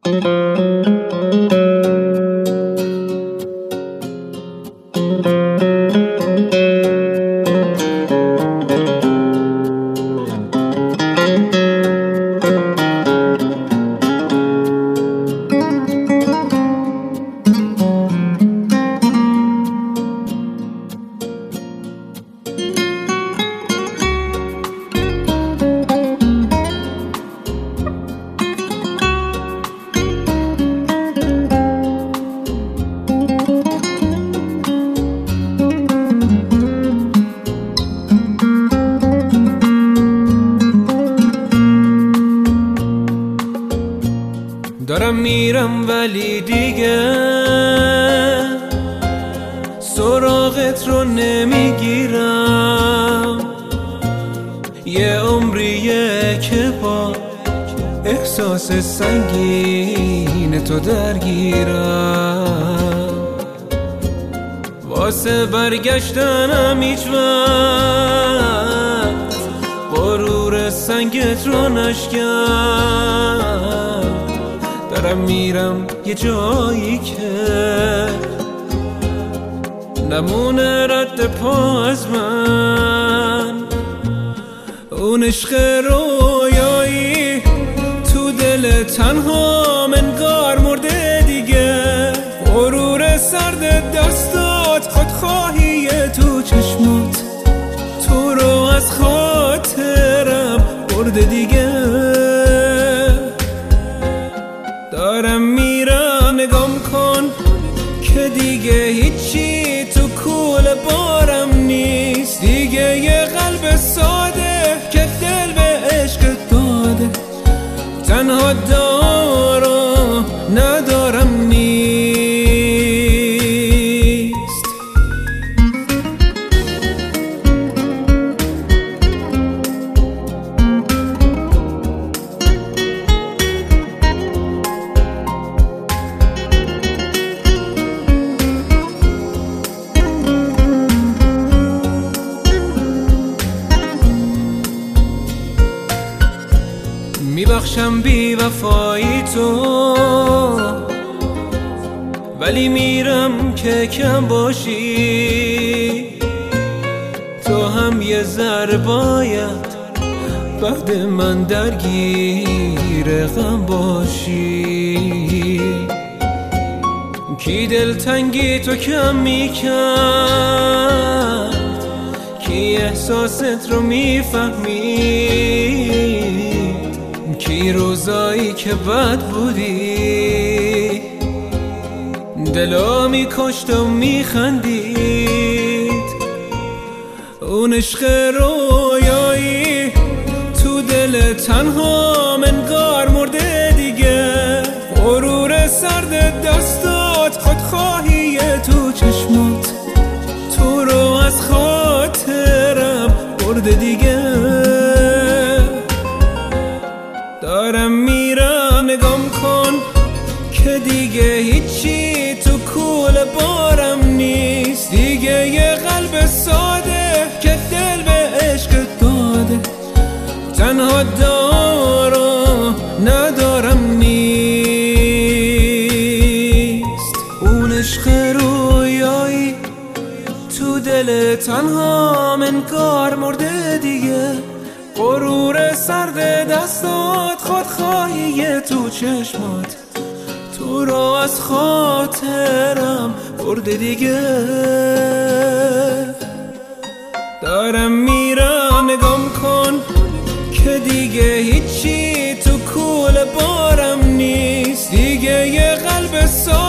دارم میرم ولی دیگه سراغت رو نمیگیرم، یه عمریه که با احساس سنگین تو درگیرم، واسه برگشتنم هیچ وقت غرور سنگت رو نشکن. دارم میرم یه جایی که نمونه رد پا از من، اون عشق رویایی تو دل تنها منگار مرده دیگه، غرور سرد دستات، خودخواهی تو چشمات تو رو از خاطرم برده دیگه. دارم میرم نگام کن که دیگه هیچی تو کوله بارم نیست، دیگه یه قلب ساده که دل به عشق داده، تنها دارم ندارم نیست. میبخشم بی وفایی تو، ولی میرم که کم باشی، تو هم یه ذره باید بعد من درگیر غم باشی. کی دلتنگی تو کم میکرد، کی احساست رو میفهمید، کی روزایی که بد بودی دلا میکشت و میخندید، اون عشق رویایی تو دل تنها منگار مرده دیگه، غرور سرد دستات، خودخواهی تو چشمات تو رو از خاطرم برده دیگه. دارم میرم نگام کن که دیگه هیچی تو کوله بارم نیست، دیگه یه قلب ساده که دل به عشق داده، تنها دارم ندارم نیست. اون عشق رویایی تو دل تنها منگار مرده دیگه، غرور سرد دستات، خودخواهی تو چشمات تو رو از خاطرم برده دیگه. دارم میرم نگام کن که دیگه هیچی تو کوله بارم نیست، دیگه یه قلب